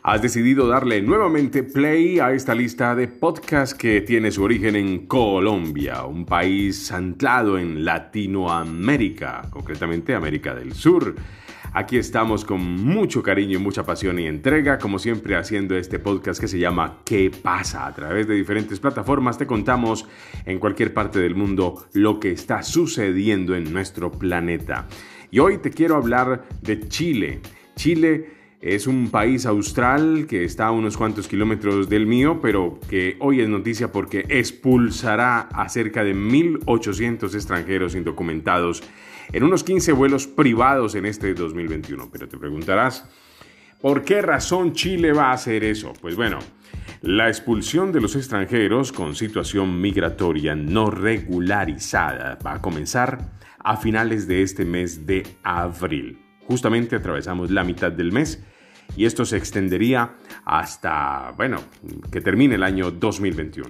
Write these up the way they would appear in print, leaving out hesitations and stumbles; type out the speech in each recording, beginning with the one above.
Has decidido darle nuevamente play a esta lista de podcasts que tiene su origen en Colombia, un país anclado en Latinoamérica, concretamente América del Sur. Aquí estamos con mucho cariño, mucha pasión y entrega, como siempre haciendo este podcast que se llama ¿Qué pasa? A través de diferentes plataformas te contamos en cualquier parte del mundo lo que está sucediendo en nuestro planeta. Y hoy te quiero hablar de Chile. Chile es un país austral que está a unos cuantos kilómetros del mío, pero que hoy es noticia porque expulsará a cerca de 1.800 extranjeros indocumentados en unos 15 vuelos privados en este 2021. Pero te preguntarás, ¿por qué razón Chile va a hacer eso? Pues bueno, la expulsión de los extranjeros con situación migratoria no regularizada va a comenzar a finales de este mes de abril. Justamente atravesamos la mitad del mes y esto se extendería hasta, que termine el año 2021.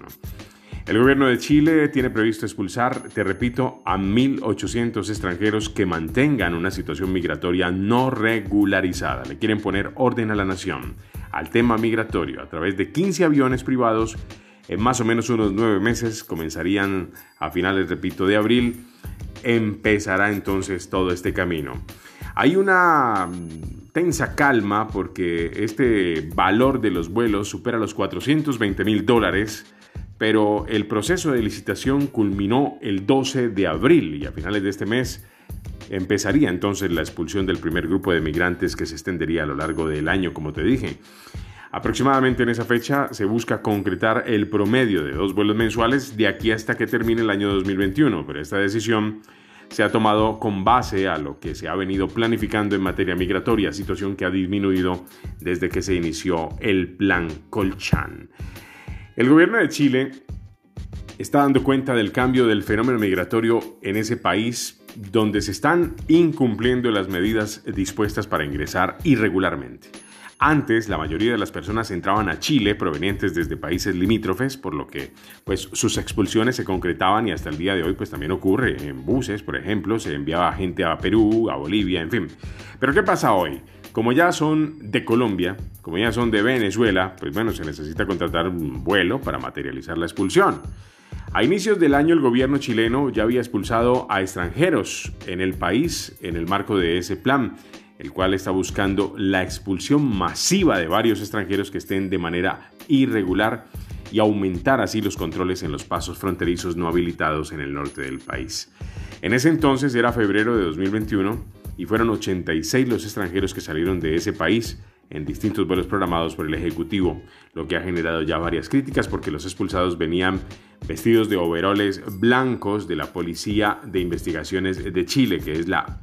El gobierno de Chile tiene previsto expulsar, te repito, a 1.800 extranjeros que mantengan una situación migratoria no regularizada. Le quieren poner orden a la nación, al tema migratorio, a través de 15 aviones privados. En más o menos unos 9 meses, comenzarían a finales, repito, de abril, empezará entonces todo este camino. Hay una tensa calma porque este valor de los vuelos supera los $420,000, pero el proceso de licitación culminó el 12 de abril y a finales de este mes empezaría entonces la expulsión del primer grupo de migrantes que se extendería a lo largo del año, como te dije. Aproximadamente en esa fecha se busca concretar el promedio de 2 vuelos mensuales de aquí hasta que termine el año 2021, pero esta decisión se ha tomado con base a lo que se ha venido planificando en materia migratoria, situación que ha disminuido desde que se inició el Plan Colchán. El gobierno de Chile está dando cuenta del cambio del fenómeno migratorio en ese país, donde se están incumpliendo las medidas dispuestas para ingresar irregularmente. Antes, la mayoría de las personas entraban a Chile provenientes desde países limítrofes, por lo que sus expulsiones se concretaban y hasta el día de hoy también ocurre en buses, por ejemplo, se enviaba gente a Perú, a Bolivia, en fin. Pero ¿qué pasa hoy? Como ya son de Colombia, como ya son de Venezuela, se necesita contratar un vuelo para materializar la expulsión. A inicios del año el gobierno chileno ya había expulsado a extranjeros en el país en el marco de ese plan, el cual está buscando la expulsión masiva de varios extranjeros que estén de manera irregular y aumentar así los controles en los pasos fronterizos no habilitados en el norte del país. En ese entonces era febrero de 2021 y fueron 86 los extranjeros que salieron de ese país en distintos vuelos programados por el Ejecutivo, lo que ha generado ya varias críticas porque los expulsados venían vestidos de overoles blancos de la Policía de Investigaciones de Chile, que es la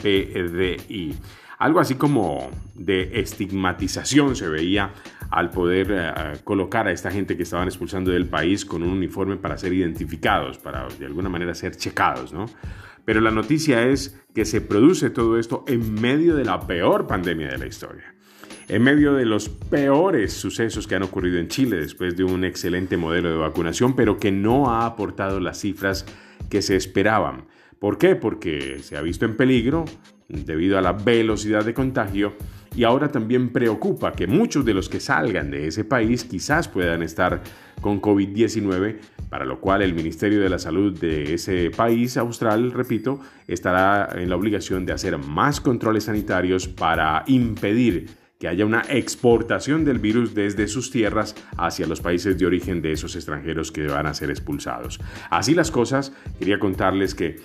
PDI. Algo así como de estigmatización se veía al poder colocar a esta gente que estaban expulsando del país con un uniforme para ser identificados, para de alguna manera ser checados, ¿no? Pero la noticia es que se produce todo esto en medio de la peor pandemia de la historia, en medio de los peores sucesos que han ocurrido en Chile después de un excelente modelo de vacunación, pero que no ha aportado las cifras que se esperaban. ¿Por qué? Porque se ha visto en peligro debido a la velocidad de contagio y ahora también preocupa que muchos de los que salgan de ese país quizás puedan estar con COVID-19, para lo cual el Ministerio de la Salud de ese país austral, repito, estará en la obligación de hacer más controles sanitarios para impedir que haya una exportación del virus desde sus tierras hacia los países de origen de esos extranjeros que van a ser expulsados. Así las cosas, quería contarles que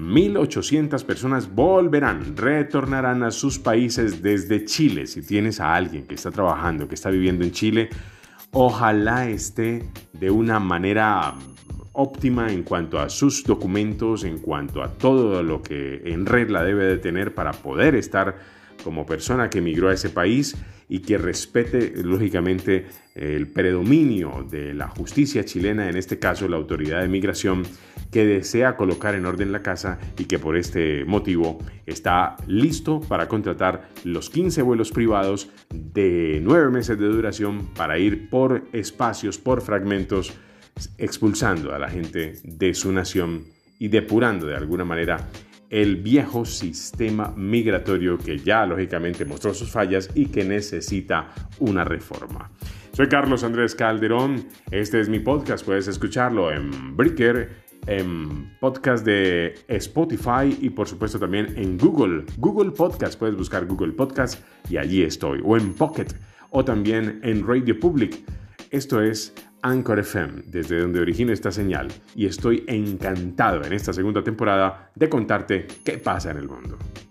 1.800 personas retornarán a sus países desde Chile. Si tienes a alguien que está trabajando, que está viviendo en Chile, ojalá esté de una manera óptima en cuanto a sus documentos, en cuanto a todo lo que en regla debe de tener para poder estar como persona que emigró a ese país y que respete, lógicamente, el predominio de la justicia chilena, en este caso la autoridad de migración, que desea colocar en orden la casa y que por este motivo está listo para contratar los 15 vuelos privados de 9 meses de duración para ir por espacios, por fragmentos, expulsando a la gente de su nación y depurando de alguna manera el viejo sistema migratorio que ya lógicamente mostró sus fallas y que necesita una reforma. Soy Carlos Andrés Calderón, este es mi podcast, puedes escucharlo en Breaker, en podcast de Spotify y por supuesto también en Google Podcast, puedes buscar Google Podcast y allí estoy, o en Pocket, o también en Radio Public. Esto es Anchor FM, desde donde origina esta señal, y estoy encantado en esta segunda temporada de contarte qué pasa en el mundo.